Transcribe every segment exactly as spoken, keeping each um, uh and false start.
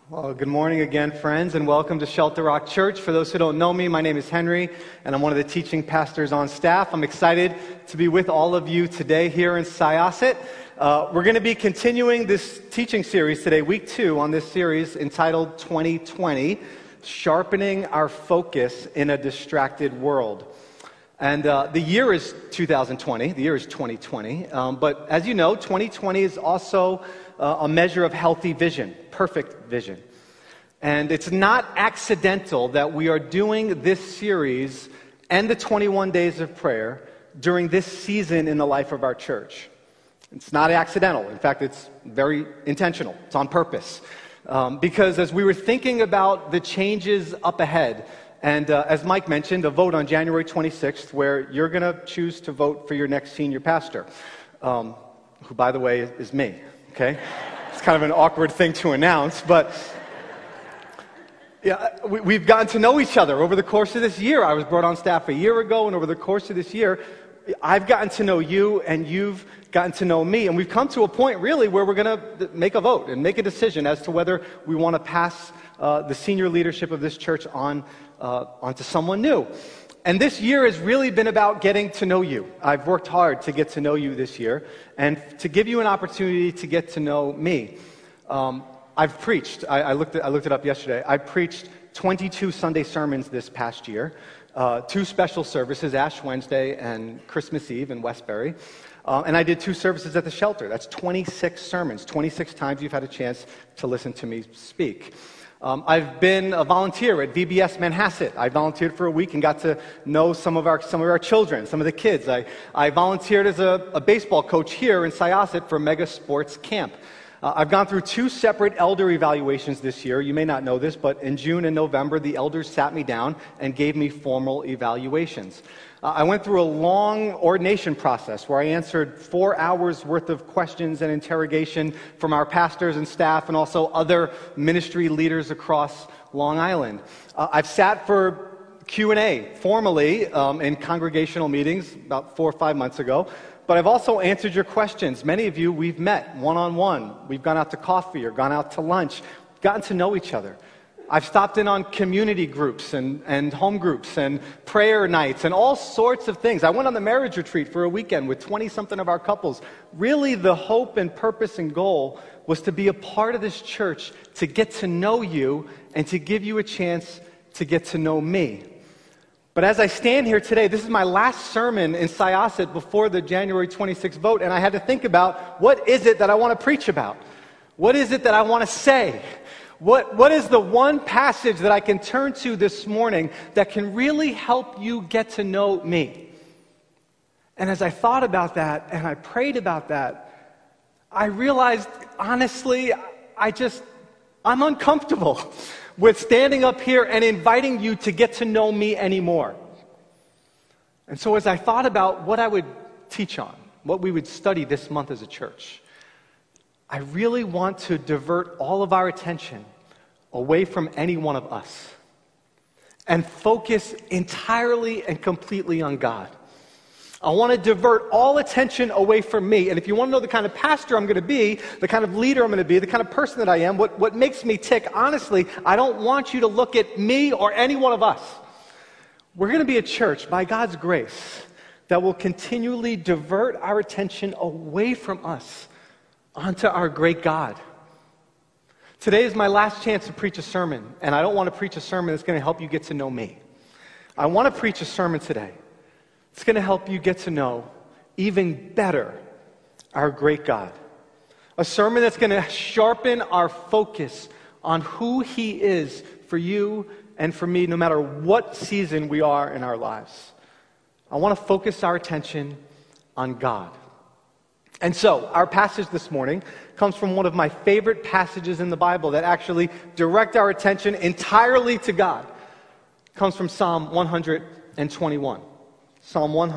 Well, good morning again, friends, and welcome to Shelter Rock Church. For those who don't know me, my name is Henry, and I'm one of the teaching pastors on staff. I'm excited to be with all of you today here in Syosset. Uh, we're going to be continuing this teaching series today, week two, on this series entitled twenty twenty, Sharpening Our Focus in a Distracted World. And uh, the year is two thousand twenty, the year is twenty twenty, um, but as you know, twenty twenty is also uh, a measure of healthy vision, perfect vision. And it's not accidental that we are doing this series and the twenty-one days of prayer during this season in the life of our church. It's not accidental. In fact, it's very intentional. It's on purpose. Um, because as we were thinking about the changes up ahead, and uh, as Mike mentioned, a vote on January twenty-sixth where you're going to choose to vote for your next senior pastor, um, who, by the way, is me, okay? It's kind of an awkward thing to announce, but yeah, we, we've gotten to know each other over the course of this year. I was brought on staff a year ago, and over the course of this year, I've gotten to know you, and you've gotten to know me, and we've come to a point, really, where we're going to make a vote and make a decision as to whether we want to pass uh, the senior leadership of this church on uh, onto someone new. And this year has really been about getting to know you. I've worked hard to get to know you this year, and to give you an opportunity to get to know me. Um, I've preached, I, I, looked at, I looked it up yesterday, I preached twenty-two Sunday sermons this past year, uh, two special services, Ash Wednesday and Christmas Eve in Westbury, uh, and I did two services at the shelter. That's twenty-six sermons, twenty-six times you've had a chance to listen to me speak. Um, I've been a volunteer at V B S Manhasset. I volunteered for a week and got to know some of our some of our children, some of the kids. I, I volunteered as a, a baseball coach here in Syosset for Mega Sports Camp. Uh, I've gone through two separate elder evaluations this year. You may not know this, but in June and November, the elders sat me down and gave me formal evaluations. Uh, I went through a long ordination process where I answered four hours worth of questions and interrogation from our pastors and staff and also other ministry leaders across Long Island. Uh, I've sat for Q and A formally um, in congregational meetings about four or five months ago. But I've also answered your questions. Many of you we've met one-on-one. We've gone out to coffee or gone out to lunch, gotten to know each other. I've stopped in on community groups and, and home groups and prayer nights and all sorts of things. I went on the marriage retreat for a weekend with twenty-something of our couples. Really, the hope and purpose and goal was to be a part of this church, to get to know you and to give you a chance to get to know me. But as I stand here today, this is my last sermon in Syosset before the January twenty-sixth vote, and I had to think about, what is it that I want to preach about? What is it that I want to say? What, what is the one passage that I can turn to this morning that can really help you get to know me? And as I thought about that, and I prayed about that, I realized, honestly, I just, I'm uncomfortable with standing up here and inviting you to get to know me anymore. And so as I thought about what I would teach on, what we would study this month as a church, I really want to divert all of our attention away from any one of us and focus entirely and completely on God. I want to divert all attention away from me. And if you want to know the kind of pastor I'm going to be, the kind of leader I'm going to be, the kind of person that I am, what, what makes me tick, honestly, I don't want you to look at me or any one of us. We're going to be a church, by God's grace, that will continually divert our attention away from us onto our great God. Today is my last chance to preach a sermon, and I don't want to preach a sermon that's going to help you get to know me. I want to preach a sermon today. It's going to help you get to know even better our great God. A sermon that's going to sharpen our focus on who He is for you and for me, no matter what season we are in our lives. I want to focus our attention on God. And so, our passage this morning comes from one of my favorite passages in the Bible that actually direct our attention entirely to God. It comes from Psalm one twenty-one. Psalm one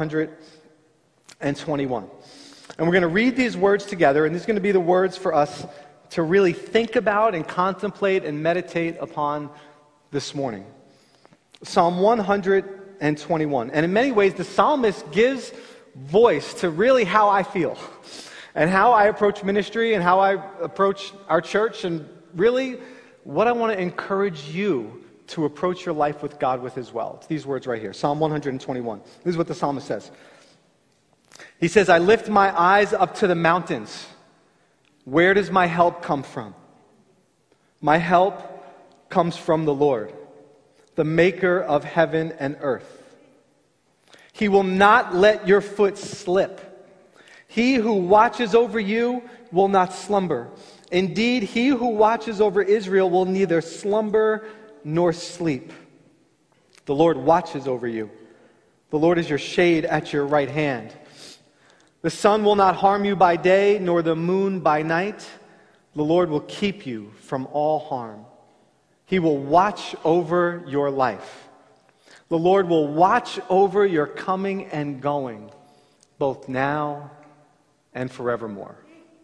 twenty-one. And we're going to read these words together, and these are going to be the words for us to really think about and contemplate and meditate upon this morning. Psalm one twenty-one. And in many ways, the psalmist gives voice to really how I feel and how I approach ministry and how I approach our church and really what I want to encourage you to approach your life with God with as well. It's these words right here, Psalm one twenty-one. This is what the psalmist says. He says, I lift my eyes up to the mountains. Where does my help come from? My help comes from the Lord, the maker of heaven and earth. He will not let your foot slip. He who watches over you will not slumber. Indeed, he who watches over Israel will neither slumber nor sleep. The Lord watches over you. The Lord is your shade at your right hand. The sun will not harm you by day, nor the moon by night. The Lord will keep you from all harm. He will watch over your life. The Lord will watch over your coming and going, both now and forevermore.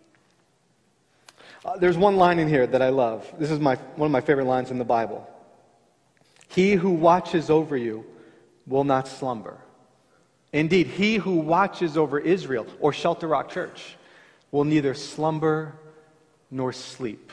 Uh, there's one line in here that I love. This is my one of my favorite lines in the Bible. He who watches over you will not slumber. Indeed, he who watches over Israel, or Shelter Rock Church, will neither slumber nor sleep.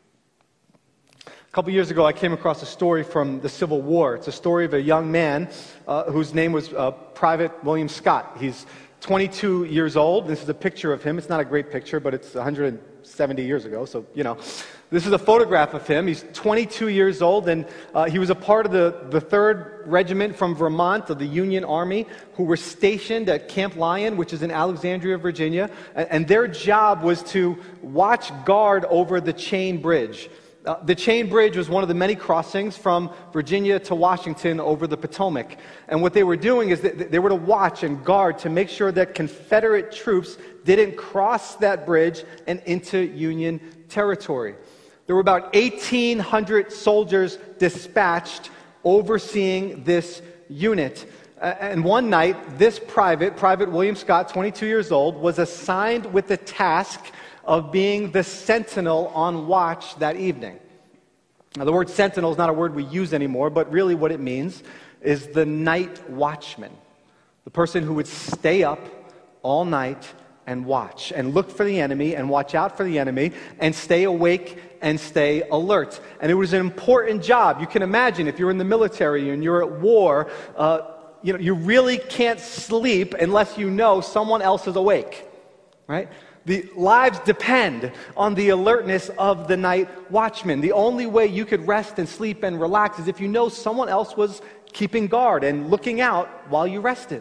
A couple years ago, I came across a story from the Civil War. It's a story of a young man uh, whose name was uh, Private William Scott. He's twenty-two years old. This is a picture of him. It's not a great picture, but it's one hundred seventy years ago, so, you know. This is a photograph of him. He's twenty-two years old, and uh, he was a part of the, the third Regiment from Vermont of the Union Army who were stationed at Camp Lyon, which is in Alexandria, Virginia, and, and their job was to watch guard over the Chain Bridge. Uh, the Chain Bridge was one of the many crossings from Virginia to Washington over the Potomac. And what they were doing is that they were to watch and guard to make sure that Confederate troops didn't cross that bridge and into Union territory. There were about eighteen hundred soldiers dispatched overseeing this unit. Uh, and one night, this private, Private William Scott, twenty-two years old, was assigned with the task of being the sentinel on watch that evening. Now, the word sentinel is not a word we use anymore, but really what it means is the night watchman, the person who would stay up all night and watch and look for the enemy and watch out for the enemy and stay awake and stay alert. And it was an important job. You can imagine if you're in the military and you're at war, uh, you know, you really can't sleep unless you know someone else is awake, right? The lives depend on the alertness of the night watchman. The only way you could rest and sleep and relax is if you know someone else was keeping guard and looking out while you rested.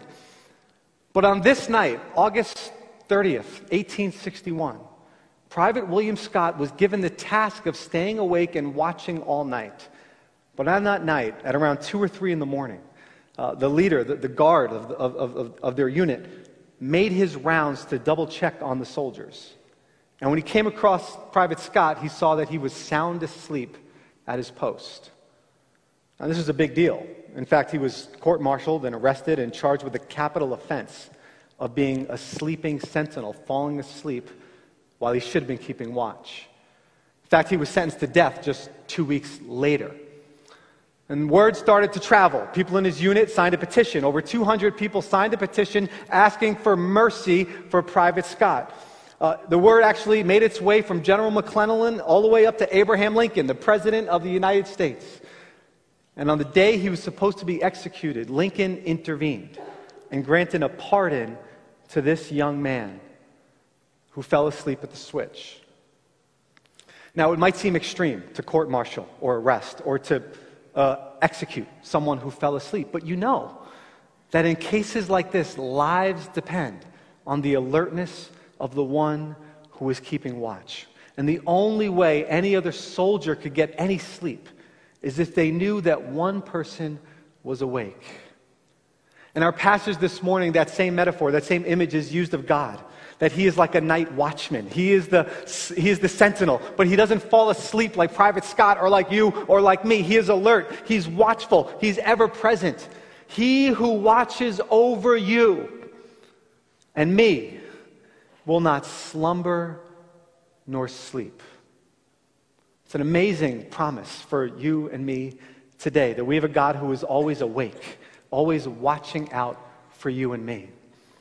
But on this night, August thirtieth, eighteen sixty-one, Private William Scott was given the task of staying awake and watching all night. But on that night, at around two or three in the morning, uh, the leader, the, the guard of, of, of, of their unit, made his rounds to double check on the soldiers. And when he came across Private Scott, he saw that he was sound asleep at his post. Now, this is a big deal. In fact, he was court-martialed and arrested and charged with the capital offense of being a sleeping sentinel, falling asleep while he should have been keeping watch. In fact, he was sentenced to death just two weeks later. And word started to travel. People in his unit signed a petition. Over two hundred people signed a petition asking for mercy for Private Scott. Uh, the word actually made its way from General McClellan all the way up to Abraham Lincoln, the President of the United States. And on the day he was supposed to be executed, Lincoln intervened and granted a pardon to this young man who fell asleep at the switch. Now, it might seem extreme to court-martial or arrest or to uh, execute someone who fell asleep, but you know that in cases like this, lives depend on the alertness of the one who is keeping watch. And the only way any other soldier could get any sleep is if they knew that one person was awake. In our passage this morning, that same metaphor, that same image is used of God, that he is like a night watchman. He is the he is the sentinel, but he doesn't fall asleep like Private Scott or like you or like me. He is alert. He's watchful. He's ever present. He who watches over you and me will not slumber nor sleep. It's an amazing promise for you and me today, that we have a God who is always awake, always watching out for you and me.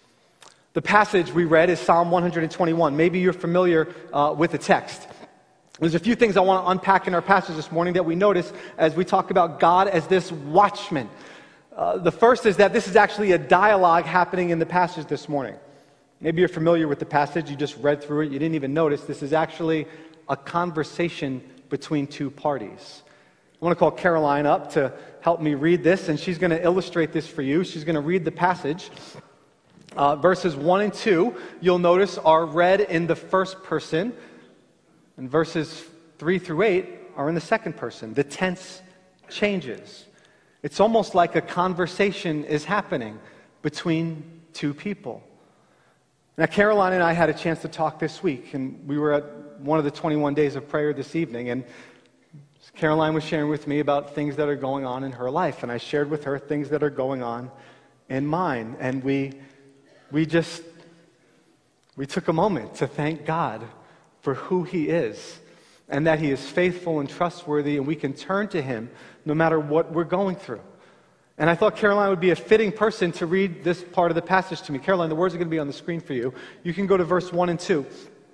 The passage we read is Psalm one twenty-one. Maybe you're familiar uh, with the text. There's a few things I want to unpack in our passage this morning that we notice as we talk about God as this watchman. Uh, the first is that this is actually a dialogue happening in the passage this morning. Maybe you're familiar with the passage, you just read through it, you didn't even notice. This is actually a conversation between two parties. I want to call Caroline up to help me read this, and she's going to illustrate this for you. She's going to read the passage. Uh, verses one and two, you'll notice, are read in the first person, and verses three through eight are in the second person. The tense changes. It's almost like a conversation is happening between two people. Now, Caroline and I had a chance to talk this week, and we were at one of the twenty-one days of prayer this evening, and Caroline was sharing with me about things that are going on in her life, and I shared with her things that are going on in mine, and we we just, we took a moment to thank God for who He is, and that He is faithful and trustworthy, and we can turn to Him no matter what we're going through. And I thought Caroline would be a fitting person to read this part of the passage to me. Caroline, the words are going to be on the screen for you. You can go to verse one and two.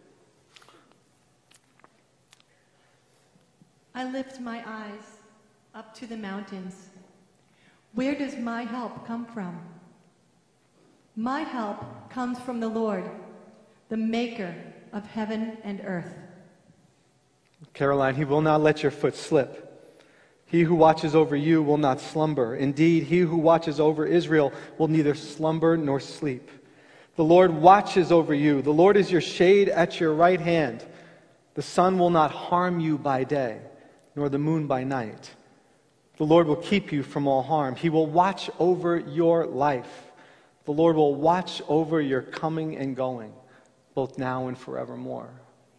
I lift my eyes up to the mountains. Where does my help come from? My help comes from the Lord, the maker of heaven and earth. Caroline, He will not let your foot slip. He who watches over you will not slumber. Indeed, He who watches over Israel will neither slumber nor sleep. The Lord watches over you. The Lord is your shade at your right hand. The sun will not harm you by day, nor the moon by night. The Lord will keep you from all harm. He will watch over your life. The Lord will watch over your coming and going, both now and forevermore.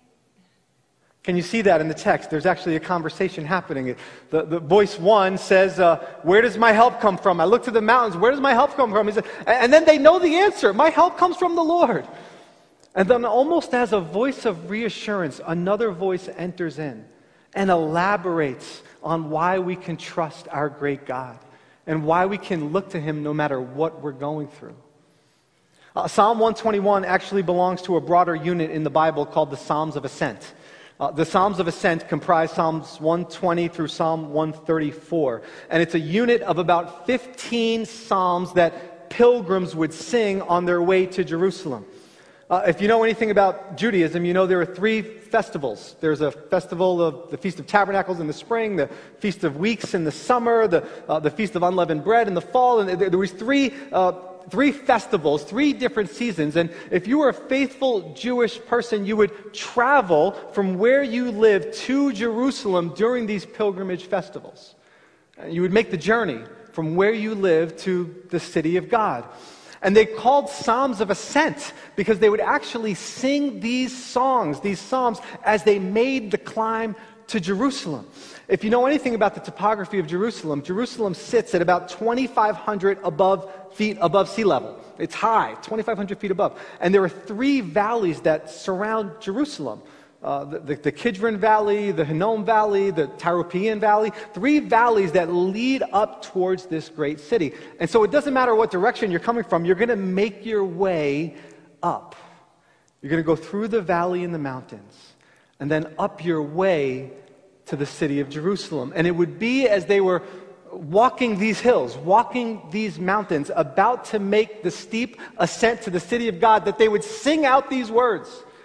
Can you see that in the text? There's actually a conversation happening. The, the voice one says, uh, where does my help come from? I look to the mountains. Where does my help come from? He said, and then they know the answer. My help comes from the Lord. And then almost as a voice of reassurance, another voice enters in and elaborates on why we can trust our great God and why we can look to Him no matter what we're going through. Uh, Psalm one twenty-one actually belongs to a broader unit in the Bible called the Psalms of Ascent. Uh, the Psalms of Ascent comprise Psalms one twenty through Psalm one thirty-four. And it's a unit of about fifteen psalms that pilgrims would sing on their way to Jerusalem. Uh, if you know anything about Judaism, you know there are three festivals. There's a festival of the Feast of Tabernacles in the spring, the Feast of Weeks in the summer, the, uh, the Feast of Unleavened Bread in the fall. And there, there was three uh, Three festivals, three different seasons. And if you were a faithful Jewish person, you would travel from where you lived to Jerusalem during these pilgrimage festivals. You would make the journey from where you lived to the city of God. And they called Psalms of Ascent because they would actually sing these songs, these psalms, as they made the climb to Jerusalem. If you know anything about the topography of Jerusalem, Jerusalem sits at about twenty-five hundred above feet above sea level. It's high, twenty-five hundred feet above. And there are three valleys that surround Jerusalem. Uh, the, the, the Kidron Valley, the Hinnom Valley, the Tyropoeon Valley, three valleys that lead up towards this great city. And so it doesn't matter what direction you're coming from, you're going to make your way up. You're going to go through the valley and the mountains, and then up your way to the city of Jerusalem. And it would be as they were walking these hills, walking these mountains, about to make the steep ascent to the city of God, that they would sing out these words.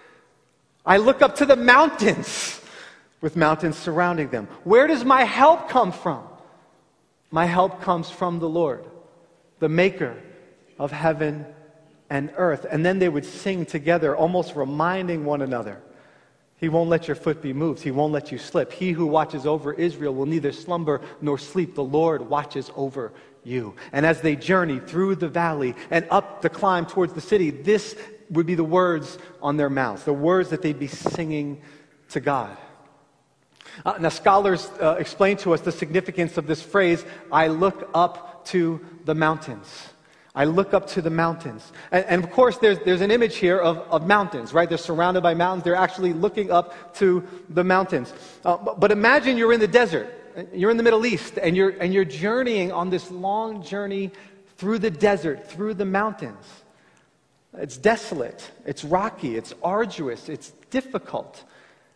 I look up to the mountains, with mountains surrounding them. Where does my help come from? My help comes from the Lord, the maker of heaven and earth. And then they would sing together, almost reminding one another, He won't let your foot be moved. He won't let you slip. He who watches over Israel will neither slumber nor sleep. The Lord watches over you. And as they journey through the valley and up the climb towards the city, this would be the words on their mouths, the words that they'd be singing to God. Uh, now, scholars uh, explain to us the significance of this phrase, I look up to the mountains. I look up to the mountains. And, and of course, there's, there's an image here of, of mountains, right? They're surrounded by mountains. They're actually looking up to the mountains. Uh, but, but imagine you're in the desert. You're in the Middle East, and you're, and you're journeying on this long journey through the desert, through the mountains. It's desolate. It's rocky. It's arduous. It's difficult.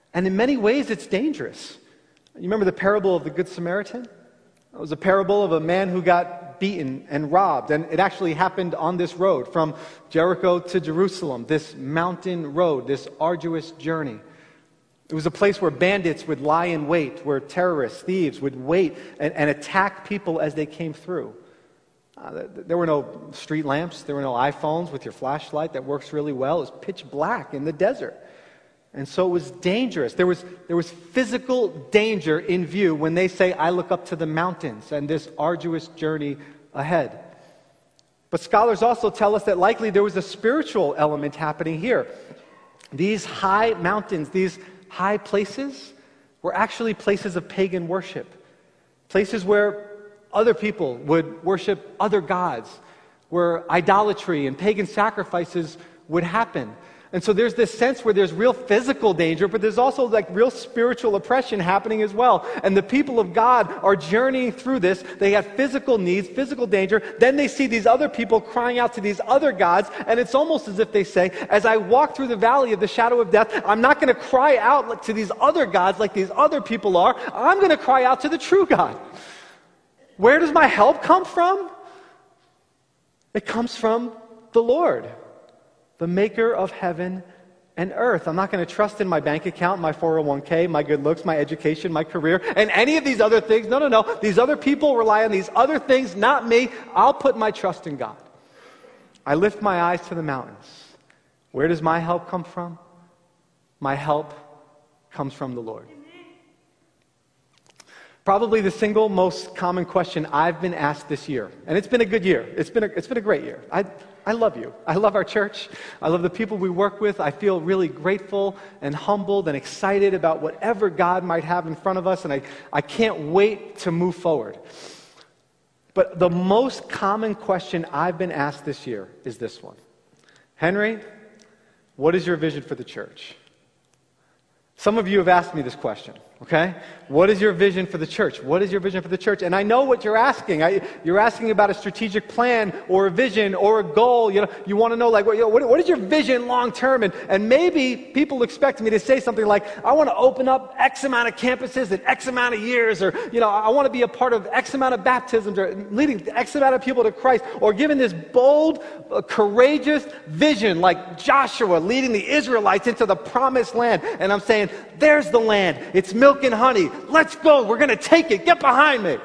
And in many ways, it's dangerous. You remember the parable of the Good Samaritan? It was a parable of a man who got beaten and robbed. And it actually happened on this road from Jericho to Jerusalem, this mountain road, this arduous journey. It was a place where bandits would lie in wait, where terrorists, thieves would wait and, and attack people as they came through. Uh, there were no street lamps. There were no iPhones with your flashlight that works really well. It was pitch black in the desert. And so it was dangerous. There was, there was physical danger in view when they say, I look up to the mountains and this arduous journey ahead. But scholars also tell us that likely there was a spiritual element happening here. These high mountains, these high places, were actually places of pagan worship. Places where other people would worship other gods, where idolatry and pagan sacrifices would happen. And so there's this sense where there's real physical danger, but there's also like real spiritual oppression happening as well. And the people of God are journeying through this. They have physical needs, physical danger. Then they see these other people crying out to these other gods. And it's almost as if they say, as I walk through the valley of the shadow of death, I'm not going to cry out to these other gods like these other people are. I'm going to cry out to the true God. Where does my help come from? It comes from the Lord, the maker of heaven and earth. I'm not going to trust in my bank account, my four oh one k, my good looks, my education, my career, and any of these other things. No, no, no. These other people rely on these other things, not me. I'll put my trust in God. I lift my eyes to the mountains. Where does my help come from? My help comes from the Lord. Probably the single most common question I've been asked this year, and it's been a good year. It's been a, it's been a great year. I, I love you. I love our church. I love the people we work with. I feel really grateful and humbled and excited about whatever God might have in front of us, and I, I can't wait to move forward. But the most common question I've been asked this year is this one. Henry, what is your vision for the church? Some of you have asked me this question, okay? What is your vision for the church? What is your vision for the church? And I know what you're asking. I, you're asking about a strategic plan or a vision or a goal. You know, you want to know, like, what, you know, what, what is your vision long term? And, and maybe people expect me to say something like, I want to open up X amount of campuses in X amount of years, or, you know, I want to be a part of X amount of baptisms, or leading X amount of people to Christ, or giving this bold, uh, courageous vision like Joshua leading the Israelites into the promised land. And I'm saying, there's the land. It's milk and honey. Let's go. We're going to take it. Get behind me.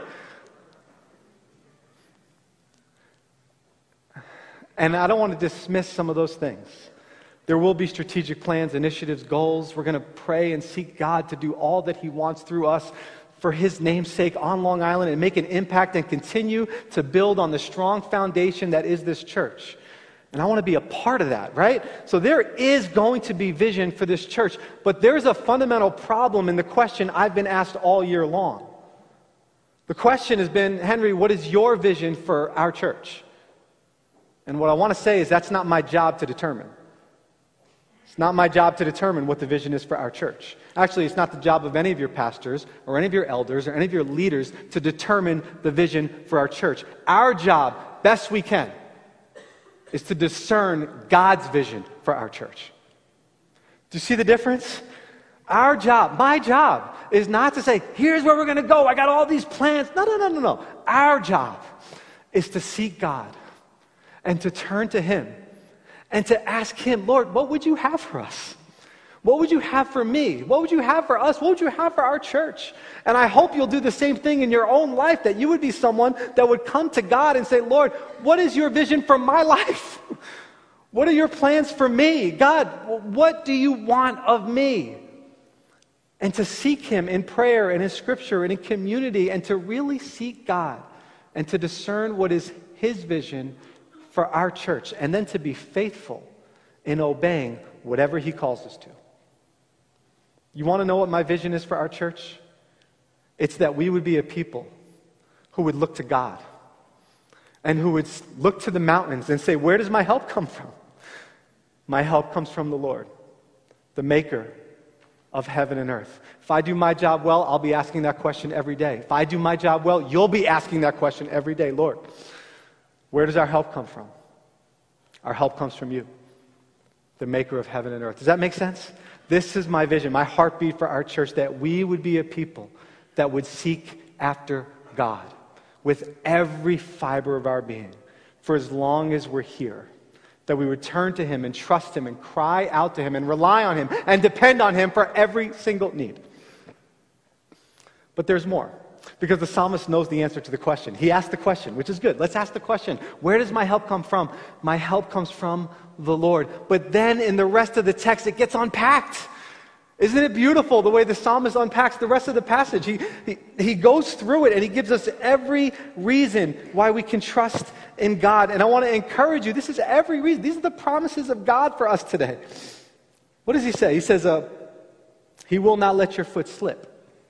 And I don't want to dismiss some of those things. There will be strategic plans, initiatives, goals. We're going to pray and seek God to do all that He wants through us for His name's sake on Long Island and make an impact and continue to build on the strong foundation that is this church. And I want to be a part of that, right? So there is going to be vision for this church, but there's a fundamental problem in the question I've been asked all year long. The question has been, Henry, what is your vision for our church? And what I want to say is that's not my job to determine. It's not my job to determine what the vision is for our church. Actually, it's not the job of any of your pastors or any of your elders or any of your leaders to determine the vision for our church. Our job, best we can, is to discern God's vision for our church. Do you see the difference? Our job, my job, is not to say, here's where we're going to go. I got all these plans. No, no, no, no, no. Our job is to seek God and to turn to Him and to ask Him, Lord, what would you have for us? What would you have for me? What would you have for us? What would you have for our church? And I hope you'll do the same thing in your own life, that you would be someone that would come to God and say, Lord, what is your vision for my life? What are your plans for me? God, what do you want of me? And to seek Him in prayer and in Scripture and in community, and to really seek God and to discern what is His vision for our church, and then to be faithful in obeying whatever He calls us to. You want to know what my vision is for our church? It's that we would be a people who would look to God and who would look to the mountains and say, where does my help come from? My help comes from the Lord, the maker of heaven and earth. If I do my job well, I'll be asking that question every day. If I do my job well, you'll be asking that question every day. Lord, where does our help come from? Our help comes from you, the maker of heaven and earth. Does that make sense? This is my vision, my heartbeat for our church, that we would be a people that would seek after God with every fiber of our being for as long as we're here. That we would turn to him and trust him and cry out to him and rely on him and depend on him for every single need. But there's more, because the psalmist knows the answer to the question. He asked the question, which is good. Let's ask the question. Where does my help come from? My help comes from the Lord. But then in the rest of the text, it gets unpacked. Isn't it beautiful the way the psalmist unpacks the rest of the passage? He, he, he goes through it and he gives us every reason why we can trust in God. And I want to encourage you, this is every reason. These are the promises of God for us today. What does he say? He says, uh, he will not let your foot slip.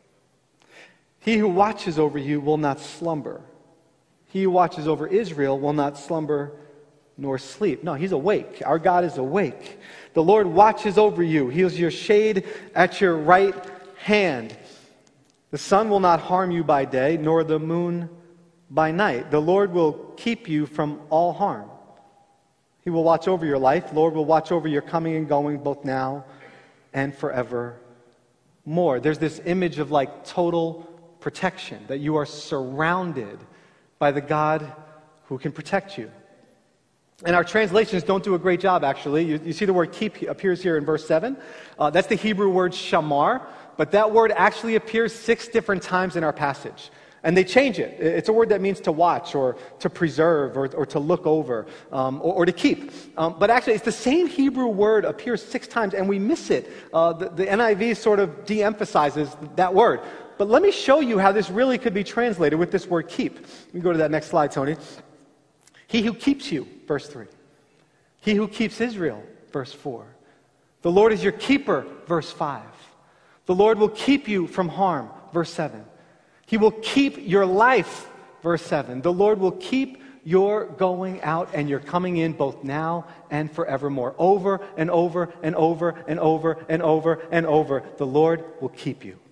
He who watches over you will not slumber. He who watches over Israel will not slumber nor sleep. No, he's awake. Our God is awake. The Lord watches over you. He is your shade at your right hand. The sun will not harm you by day, nor the moon by night. The Lord will keep you from all harm. He will watch over your life. The Lord will watch over your coming and going, both now and forevermore. There's this image of like total protection, that you are surrounded by the God who can protect you. And our translations don't do a great job, actually. You, you see the word keep appears here in verse seven. Uh, that's the Hebrew word shamar, but that word actually appears six different times in our passage. And they change it. It's a word that means to watch or to preserve or, or to look over um, or, or to keep. Um, but actually, it's the same Hebrew word appears six times, and we miss it. Uh, the, the N I V sort of de-emphasizes that word. But let me show you how this really could be translated with this word keep. You can go to that next slide, Tony. He who keeps you, verse three. He who keeps Israel, verse four. The Lord is your keeper, verse five. The Lord will keep you from harm, verse seven. He will keep your life, verse seven. The Lord will keep your going out and your coming in both now and forevermore. Over and over and over and over and over and over. The Lord will keep you.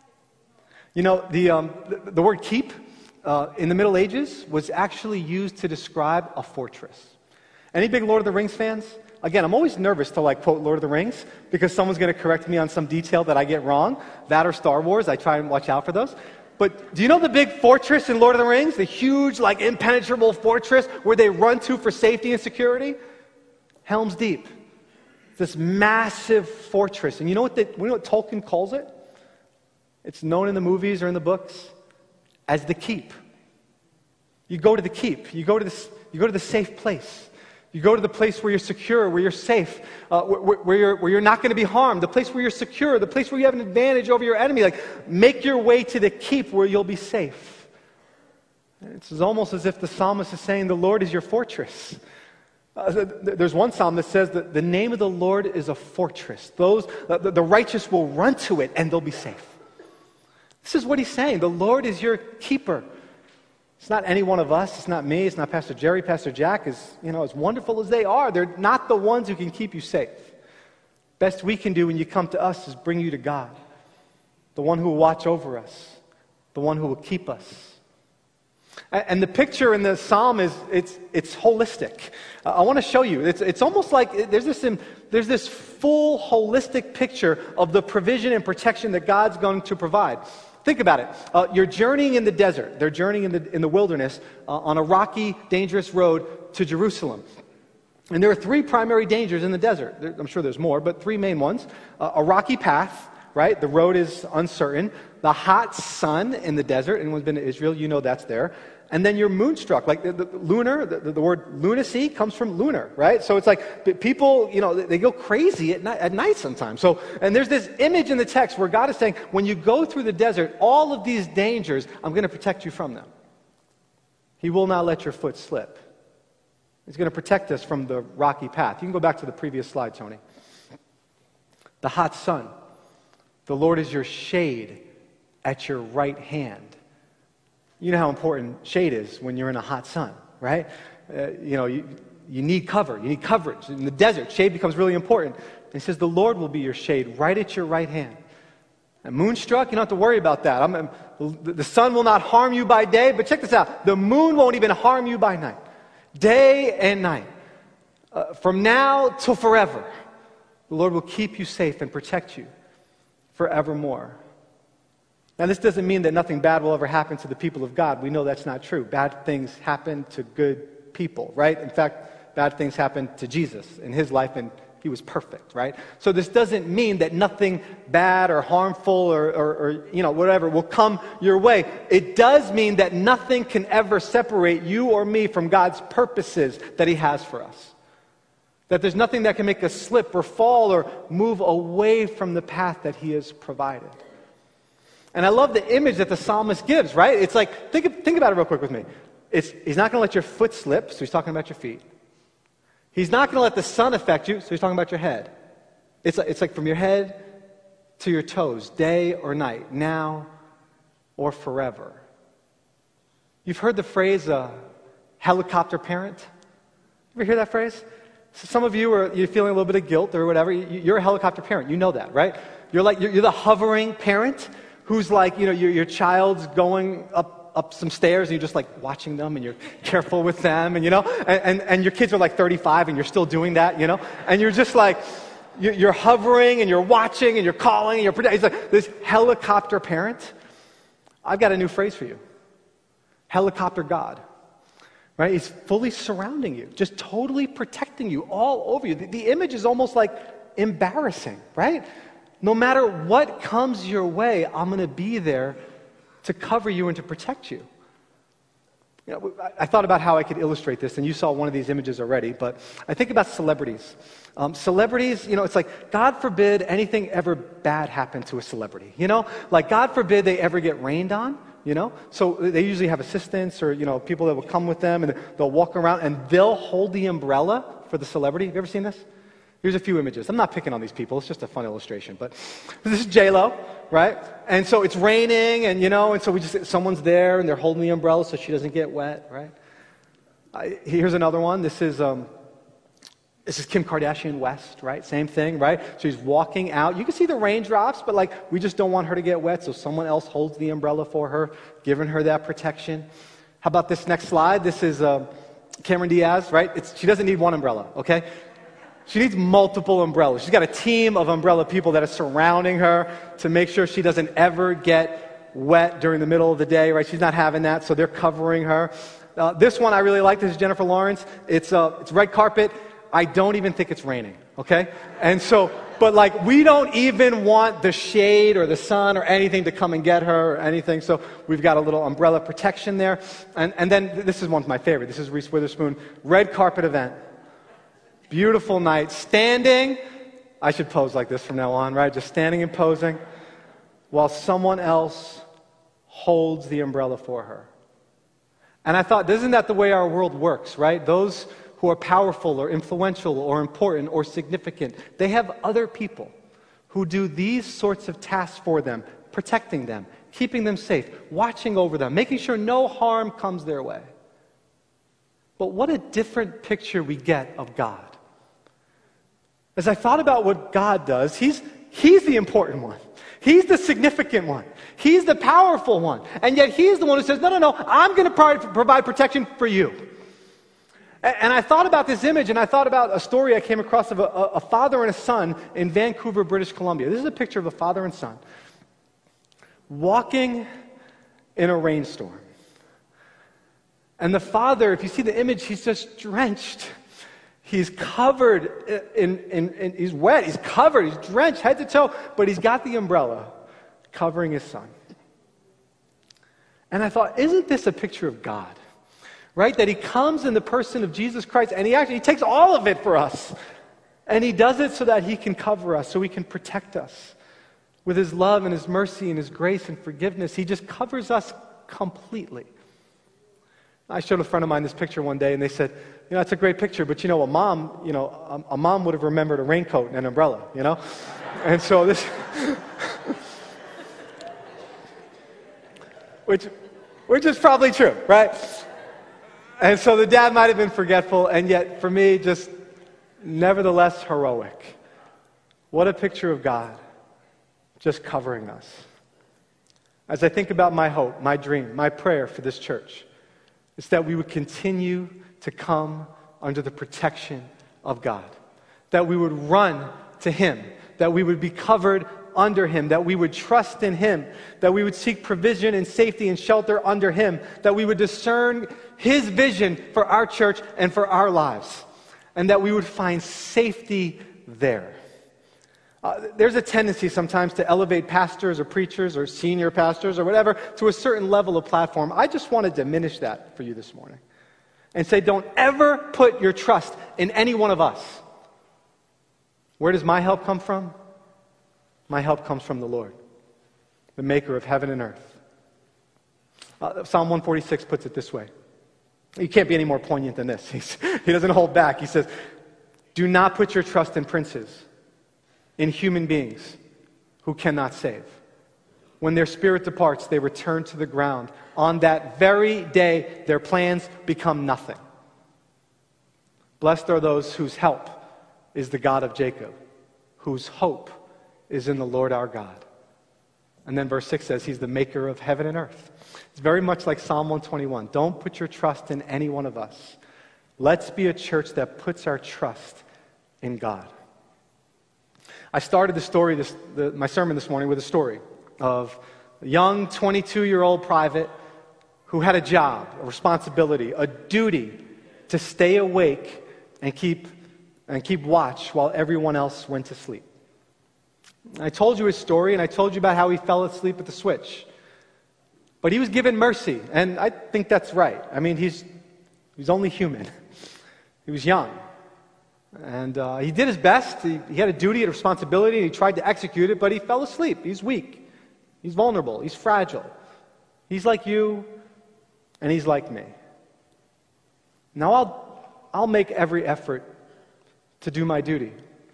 You know, the, um, the, the word keep uh, in the Middle Ages was actually used to describe a fortress. Any big Lord of the Rings fans? Again, I'm always nervous to like quote Lord of the Rings because someone's going to correct me on some detail that I get wrong. That or Star Wars. I try and watch out for those. But do you know the big fortress in Lord of the Rings? The huge, like, impenetrable fortress where they run to for safety and security? Helm's Deep. This massive fortress. And you know what, the, you know what Tolkien calls it? It's known in the movies or in the books as the keep. You go to the keep. You go to the, you go to the safe place. You go to the place where you're secure, where you're safe, uh, where, where, you're, where you're not going to be harmed, the place where you're secure, the place where you have an advantage over your enemy. Like, make your way to the keep where you'll be safe. It's almost as if the psalmist is saying, the Lord is your fortress. Uh, there's one psalm that says that the name of the Lord is a fortress. Those, uh, the, the righteous will run to it and they'll be safe. This is what he's saying. The Lord is your keeper. It's not any one of us. It's not me. It's not Pastor Jerry, Pastor Jack. As, you know, as wonderful as they are, they're not the ones who can keep you safe. Best we can do when you come to us is bring you to God, the one who will watch over us, the one who will keep us. And, and the picture in the psalm is it's it's holistic. Uh, I want to show you. It's it's almost like there's this there's this full holistic picture of the provision and protection that God's going to provide. Think about it. Uh, you're journeying in the desert. They're journeying in the, in the wilderness uh, on a rocky, dangerous road to Jerusalem. And there are three primary dangers in the desert. There, I'm sure there's more, but three main ones. Uh, a rocky path, right? The road is uncertain. The hot sun in the desert. Anyone's been to Israel, you know that's there. And then you're moonstruck. Like the, the lunar, the, the word lunacy comes from lunar, right? So it's like people, you know, they go crazy at night, at night sometimes. So, and there's this image in the text where God is saying, when you go through the desert, all of these dangers, I'm going to protect you from them. He will not let your foot slip. He's going to protect us from the rocky path. You can go back to the previous slide, Tony. The hot sun. The Lord is your shade at your right hand. You know how important shade is when you're in a hot sun, right? Uh, you know, you, you need cover. You need coverage. In the desert, shade becomes really important. And he says, the Lord will be your shade right at your right hand. And moonstruck, you don't have to worry about that. I'm, I'm, the sun will not harm you by day, but check this out. The moon won't even harm you by night. Day and night. Uh, from now till forever. The Lord will keep you safe and protect you forevermore. Now, this doesn't mean that nothing bad will ever happen to the people of God. We know that's not true. Bad things happen to good people, right? In fact, bad things happened to Jesus in his life, and he was perfect, right? So this doesn't mean that nothing bad or harmful or, or, or you know, whatever will come your way. It does mean that nothing can ever separate you or me from God's purposes that he has for us. That there's nothing that can make us slip or fall or move away from the path that he has provided. And I love the image that the psalmist gives, right? It's like, think, think about it real quick with me. It's, he's not going to let your foot slip, so he's talking about your feet. He's not going to let the sun affect you, so he's talking about your head. It's like, it's like from your head to your toes, day or night, now or forever. You've heard the phrase, uh, helicopter parent? Ever hear that phrase? So some of you are you're feeling a little bit of guilt or whatever. You're a helicopter parent. You know that, right? You're like you're, you're the hovering parent who's like, you know, your, your child's going up, up some stairs and you're just like watching them and you're careful with them and, you know, and, and, and your kids are like thirty-five and you're still doing that, you know, and you're just like, you're, you're hovering and you're watching and you're calling and you're protecting. It's like this helicopter parent. I've got a new phrase for you. Helicopter God. Right? He's fully surrounding you, just totally protecting you all over you. The, the image is almost like embarrassing, right? No matter what comes your way, I'm going to be there to cover you and to protect you. You know, I, I thought about how I could illustrate this, and you saw one of these images already, but I think about celebrities. Um, celebrities, you know, it's like, God forbid anything ever bad happen to a celebrity, you know? Like, God forbid they ever get rained on. You know, so they usually have assistants or, you know, people that will come with them and they'll walk around and they'll hold the umbrella for the celebrity. Have you ever seen this? Here's a few images. I'm not picking on these people. It's just a fun illustration. But this is J-Lo, right? And so it's raining and, you know, and so we just, someone's there and they're holding the umbrella so she doesn't get wet, right? I, here's another one. This is, um, this is Kim Kardashian West, right? Same thing, right? She's walking out. You can see the raindrops, but like we just don't want her to get wet, so someone else holds the umbrella for her, giving her that protection. How about this next slide? This is uh, Cameron Diaz, right? It's, she doesn't need one umbrella, okay? She needs multiple umbrellas. She's got a team of umbrella people that are surrounding her to make sure she doesn't ever get wet during the middle of the day, right? She's not having that, so they're covering her. Uh, this one I really like. This is Jennifer Lawrence. It's uh, it's red carpet. I don't even think it's raining, okay? And so, but like, we don't even want the shade or the sun or anything to come and get her or anything, so we've got a little umbrella protection there. And, and then, this is one's my favorite. This is Reese Witherspoon. Red carpet event. Beautiful night. Standing. I should pose like this from now on, right? Just standing and posing while someone else holds the umbrella for her. And I thought, isn't that the way our world works, right? Those who are powerful or influential or important or significant, they have other people who do these sorts of tasks for them, protecting them, keeping them safe, watching over them, making sure no harm comes their way. But what a different picture we get of God. As I thought about what God does, he's, he's the important one. He's the significant one. He's the powerful one. And yet he's the one who says, no, no, no, I'm going to provide protection for you. And I thought about this image, and I thought about a story I came across of a, a father and a son in Vancouver, British Columbia. This is a picture of a father and son walking in a rainstorm. And the father, if you see the image, he's just drenched. He's covered in, in, in, he's wet, he's covered, he's drenched head to toe, but he's got the umbrella covering his son. And I thought, isn't this a picture of God? Right? That he comes in the person of Jesus Christ, and he actually he takes all of it for us. And he does it so that he can cover us, so he can protect us. With his love and his mercy and his grace and forgiveness, he just covers us completely. I showed a friend of mine this picture one day, and they said, you know, it's a great picture, but you know, a mom, you know, a, a mom would have remembered a raincoat and an umbrella, you know? And so this, which, which is probably true, right? And so the dad might have been forgetful, and yet for me, just nevertheless heroic. What a picture of God, just covering us. As I think about my hope, my dream, my prayer for this church, it's that we would continue to come under the protection of God. That we would run to him, that we would be covered under him, that we would trust in him, that we would seek provision and safety and shelter under him, that we would discern his vision for our church and for our lives, and that we would find safety there. Uh, there's a tendency sometimes to elevate pastors or preachers or senior pastors or whatever to a certain level of platform. I just want to diminish that for you this morning and say, don't ever put your trust in any one of us. Where does my help come from? My help comes from the Lord, the maker of heaven and earth. Uh, Psalm one forty-six puts it this way. You can't be any more poignant than this. He's, he doesn't hold back. He says, do not put your trust in princes, in human beings who cannot save. When their spirit departs, they return to the ground. On that very day, their plans become nothing. Blessed are those whose help is the God of Jacob, whose hope is in the Lord our God. And then verse six says, he's the maker of heaven and earth. It's very much like Psalm one twenty-one. Don't put your trust in any one of us. Let's be a church that puts our trust in God. I started the story, this, the, my sermon this morning with a story of a young twenty-two-year-old private who had a job, a responsibility, a duty to stay awake and keep, and keep watch while everyone else went to sleep. I told you his story, and I told you about how he fell asleep at the switch. But he was given mercy, and I think that's right. I mean, he's, he's only human. He was young. And uh, he did his best. He, he had a duty, a responsibility, and he tried to execute it, but he fell asleep. He's weak. He's vulnerable. He's fragile. He's like you, and he's like me. Now, I'll, I'll make every effort to do my duty,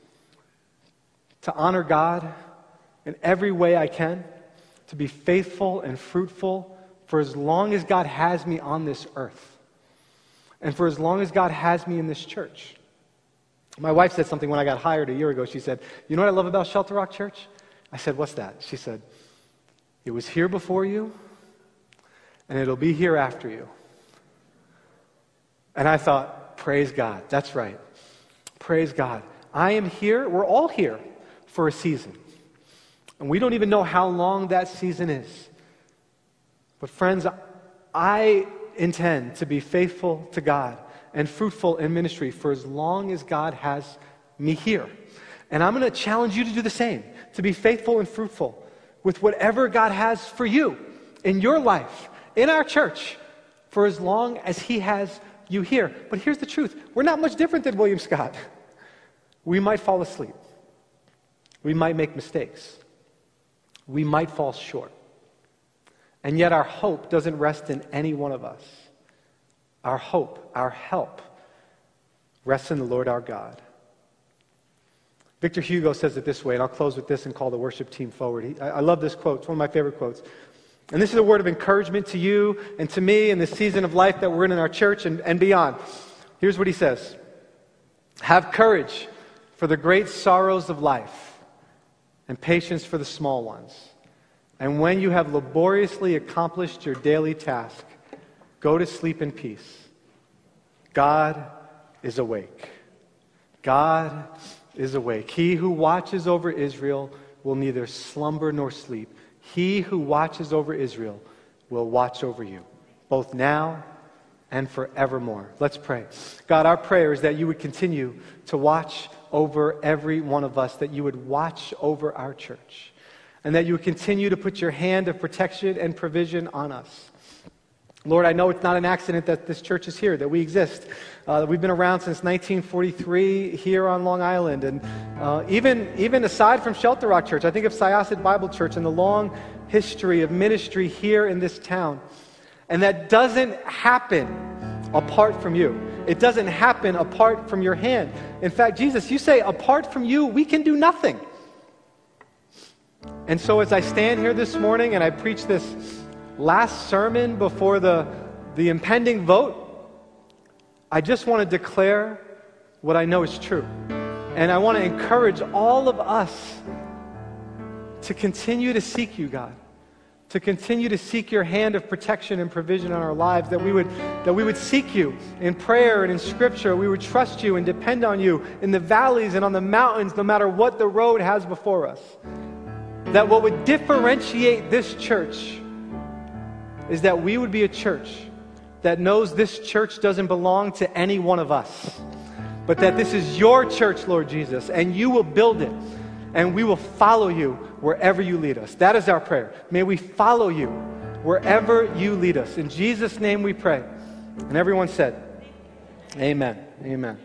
to honor God in every way I can, to be faithful and fruitful for as long as God has me on this earth, and for as long as God has me in this church. My wife said something when I got hired a year ago. She said, you know what I love about Shelter Rock Church? I said, what's that? She said, it was here before you, and it'll be here after you. And I thought, praise God. That's right. Praise God. I am here. We're all here for a season. And we don't even know how long that season is. But friends, I intend to be faithful to God and fruitful in ministry for as long as God has me here. And I'm going to challenge you to do the same, to be faithful and fruitful with whatever God has for you in your life, in our church, for as long as he has you here. But here's the truth. We're not much different than William Scott. We might fall asleep. We might make mistakes. We might fall short. And yet our hope doesn't rest in any one of us. Our hope, our help, rests in the Lord our God. Victor Hugo says it this way, and I'll close with this and call the worship team forward. He, I, I love this quote. It's one of my favorite quotes. And this is a word of encouragement to you and to me in this season of life that we're in in our church and, and beyond. Here's what he says. Have courage for the great sorrows of life and patience for the small ones. And when you have laboriously accomplished your daily task, go to sleep in peace. God is awake. God is awake. He who watches over Israel will neither slumber nor sleep. He who watches over Israel will watch over you, both now and forevermore. Let's pray. God, our prayer is that you would continue to watch over every one of us, that you would watch over our church, and that you would continue to put your hand of protection and provision on us. Lord, I know it's not an accident that this church is here, that we exist. Uh, we've been around since nineteen forty-three here on Long Island. And uh, even, even aside from Shelter Rock Church, I think of Syosset Bible Church and the long history of ministry here in this town. And that doesn't happen apart from you. It doesn't happen apart from your hand. In fact, Jesus, you say, apart from you, we can do nothing. And so as I stand here this morning and I preach this last sermon before the, the impending vote, I just want to declare what I know is true. And I want to encourage all of us to continue to seek you, God, to continue to seek your hand of protection and provision on our lives, that we would that we would seek you in prayer and in scripture. We would trust you and depend on you in the valleys and on the mountains, no matter what the road has before us. That what would differentiate this church is that we would be a church that knows this church doesn't belong to any one of us, but that this is your church, Lord Jesus, and you will build it, and we will follow you wherever you lead us. That is our prayer. May we follow you wherever you lead us. In Jesus' name we pray. And everyone said, amen. Amen.